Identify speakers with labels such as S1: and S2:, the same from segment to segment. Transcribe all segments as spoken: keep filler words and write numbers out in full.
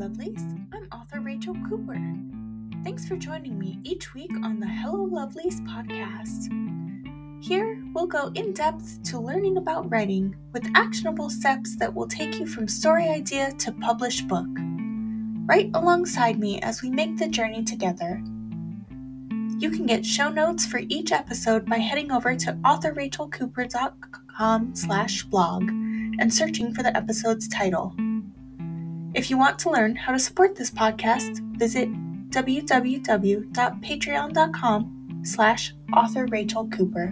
S1: Lovelies, I'm author Rachel Cooper. Thanks for joining me each week on the Hello Lovelies podcast. Here, we'll go in depth to learning about writing with actionable steps that will take you from story idea to published book. Write alongside me as we make the journey together. You can get show notes for each episode by heading over to author rachel cooper dot com slash blog and searching for the episode's title. If you want to learn how to support this podcast, visit w w w dot patreon dot com slash author Rachel Cooper.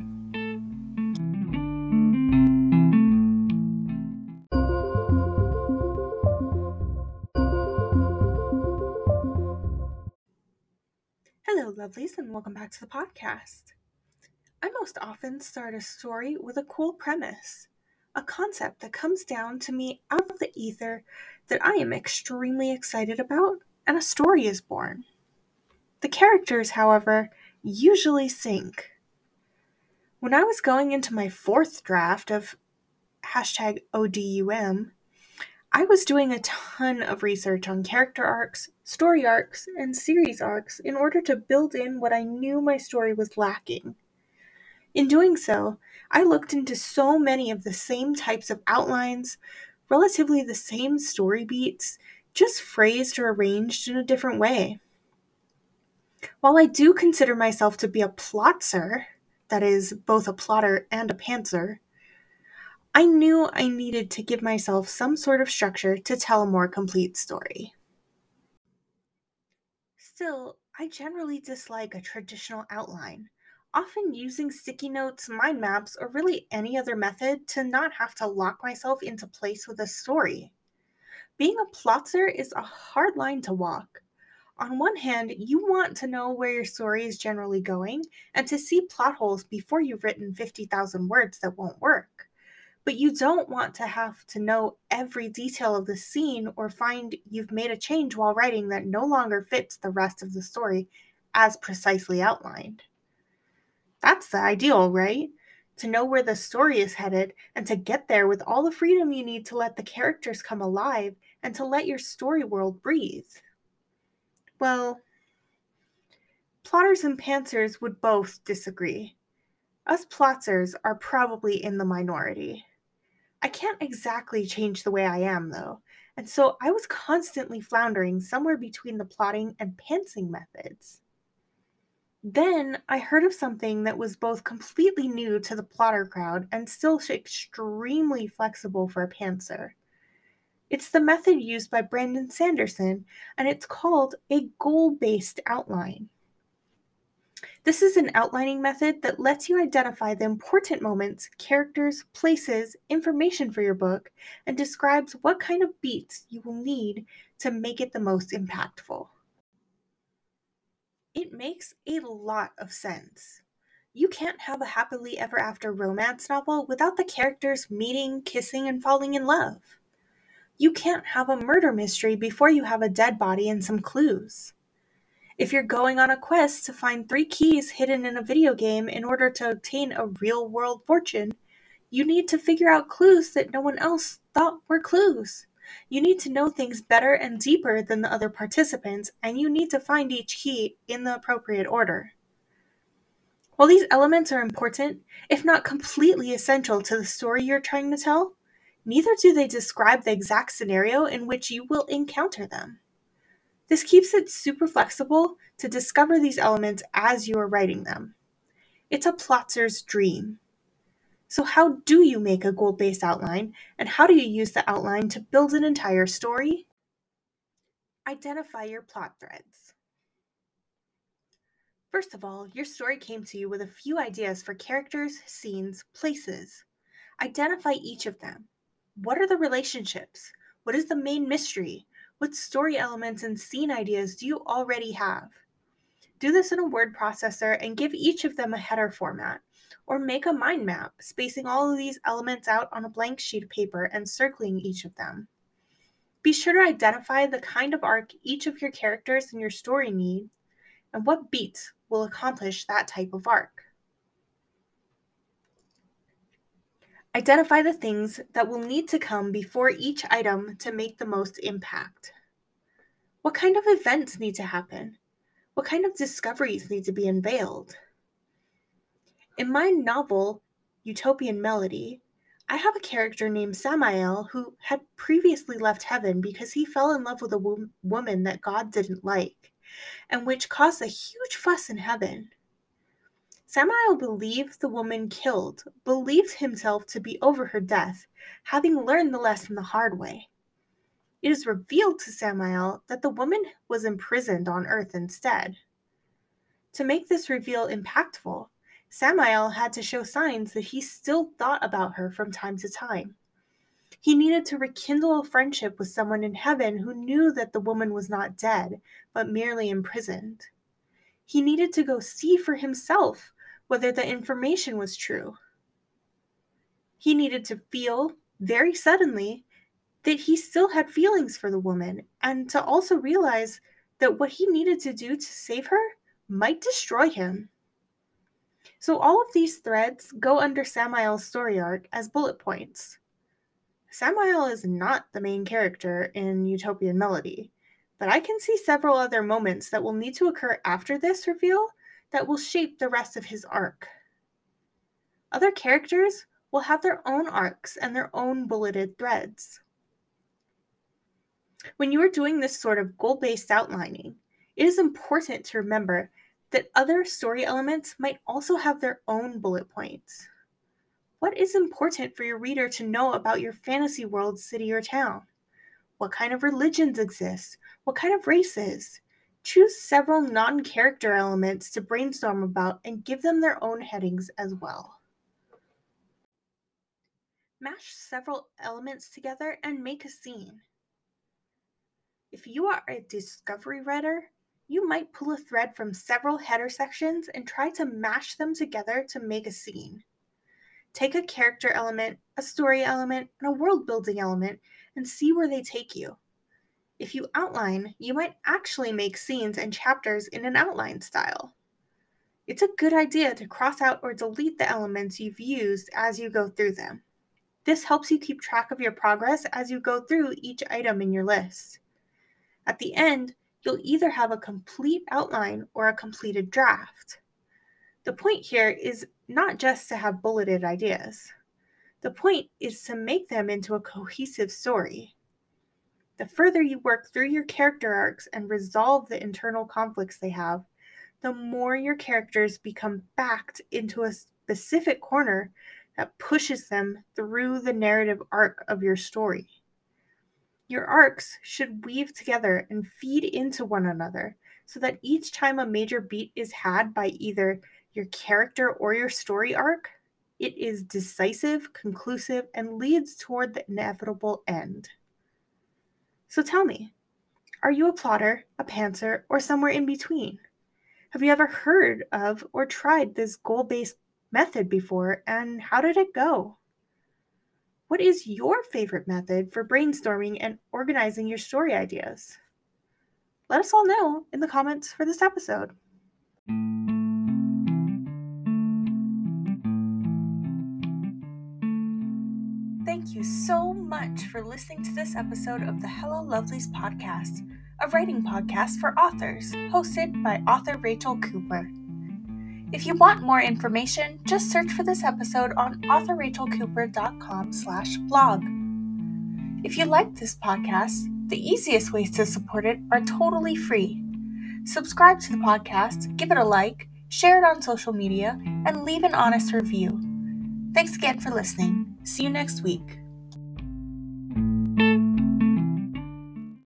S1: Hello, lovelies, and welcome back to the podcast. I most often start a story with a cool premise, a concept that comes down to me out of the ether that I am extremely excited about, and a story is born. The characters, however, usually sink. When I was going into my fourth draft of hashtag O D U M, I was doing a ton of research on character arcs, story arcs, and series arcs in order to build in what I knew my story was lacking. In doing so, I looked into so many of the same types of outlines, relatively the same story beats, just phrased or arranged in a different way. While I do consider myself to be a plotzer, that is, both a plotter and a pantser, I knew I needed to give myself some sort of structure to tell a more complete story. Still, I generally dislike a traditional outline, often using sticky notes, mind maps, or really any other method to not have to lock myself into place with a story. Being a plotzer is a hard line to walk. On one hand, you want to know where your story is generally going and to see plot holes before you've written fifty thousand words that won't work. But you don't want to have to know every detail of the scene or find you've made a change while writing that no longer fits the rest of the story as precisely outlined. That's the ideal, right? To know where the story is headed and to get there with all the freedom you need to let the characters come alive and to let your story world breathe. Well, plotters and pantsers would both disagree. Us plotzers are probably in the minority. I can't exactly change the way I am, though, and so I was constantly floundering somewhere between the plotting and pantsing methods. Then I heard of something that was both completely new to the plotter crowd and still extremely flexible for a pantser. It's the method used by Brandon Sanderson, and it's called a goal-based outline. This is an outlining method that lets you identify the important moments, characters, places, information for your book, and describes what kind of beats you will need to make it the most impactful. It makes a lot of sense. You can't have a happily ever after romance novel without the characters meeting, kissing, and falling in love. You can't have a murder mystery before you have a dead body and some clues. If you're going on a quest to find three keys hidden in a video game in order to obtain a real-world fortune, you need to figure out clues that no one else thought were clues. You need to know things better and deeper than the other participants, and you need to find each key in the appropriate order. While these elements are important, if not completely essential to the story you're trying to tell, neither do they describe the exact scenario in which you will encounter them. This keeps it super flexible to discover these elements as you are writing them. It's a plotzer's dream. So how do you make a goal-based outline, and how do you use the outline to build an entire story? Identify your plot threads. First of all, your story came to you with a few ideas for characters, scenes, places. Identify each of them. What are the relationships? What is the main mystery? What story elements and scene ideas do you already have? Do this in a word processor and give each of them a header format, or make a mind map, spacing all of these elements out on a blank sheet of paper and circling each of them. Be sure to identify the kind of arc each of your characters in your story need, and what beats will accomplish that type of arc. Identify the things that will need to come before each item to make the most impact. What kind of events need to happen? What kind of discoveries need to be unveiled? In my novel, Utopian Melody, I have a character named Samael who had previously left heaven because he fell in love with a wo- woman that God didn't like, and which caused a huge fuss in heaven. Samael believed the woman killed, believed himself to be over her death, having learned the lesson the hard way. It is revealed to Samael that the woman was imprisoned on earth instead. To make this reveal impactful, Samael had to show signs that he still thought about her from time to time. He needed to rekindle a friendship with someone in heaven who knew that the woman was not dead, but merely imprisoned. He needed to go see for himself whether the information was true. He needed to feel, very suddenly, that he still had feelings for the woman, and to also realize that what he needed to do to save her might destroy him. So all of these threads go under Samael's story arc as bullet points. Samael is not the main character in Utopian Melody, but I can see several other moments that will need to occur after this reveal that will shape the rest of his arc. Other characters will have their own arcs and their own bulleted threads. When you are doing this sort of goal-based outlining, it is important to remember that other story elements might also have their own bullet points. What is important for your reader to know about your fantasy world, city, or town? What kind of religions exist? What kind of races? Choose several non-character elements to brainstorm about and give them their own headings as well. Mash several elements together and make a scene. If you are a discovery writer, you might pull a thread from several header sections and try to mash them together to make a scene. Take a character element, a story element, and a world-building element and see where they take you. If you outline, you might actually make scenes and chapters in an outline style. It's a good idea to cross out or delete the elements you've used as you go through them. This helps you keep track of your progress as you go through each item in your list. At the end, you'll either have a complete outline or a completed draft. The point here is not just to have bulleted ideas. The point is to make them into a cohesive story. The further you work through your character arcs and resolve the internal conflicts they have, the more your characters become backed into a specific corner that pushes them through the narrative arc of your story. Your arcs should weave together and feed into one another so that each time a major beat is had by either your character or your story arc, it is decisive, conclusive, and leads toward the inevitable end. So tell me, are you a plotter, a pantser, or somewhere in between? Have you ever heard of or tried this goal-based method before, and how did it go? What is your favorite method for brainstorming and organizing your story ideas? Let us all know in the comments for this episode. Thank you so much for listening to this episode of the Hello Lovelies podcast, a writing podcast for authors, hosted by author Rachel Cooper. If you want more information, just search for this episode on author rachel cooper dot com slash blog. If you like this podcast, the easiest ways to support it are totally free. Subscribe to the podcast, give it a like, share it on social media, and leave an honest review. Thanks again for listening. See you next week.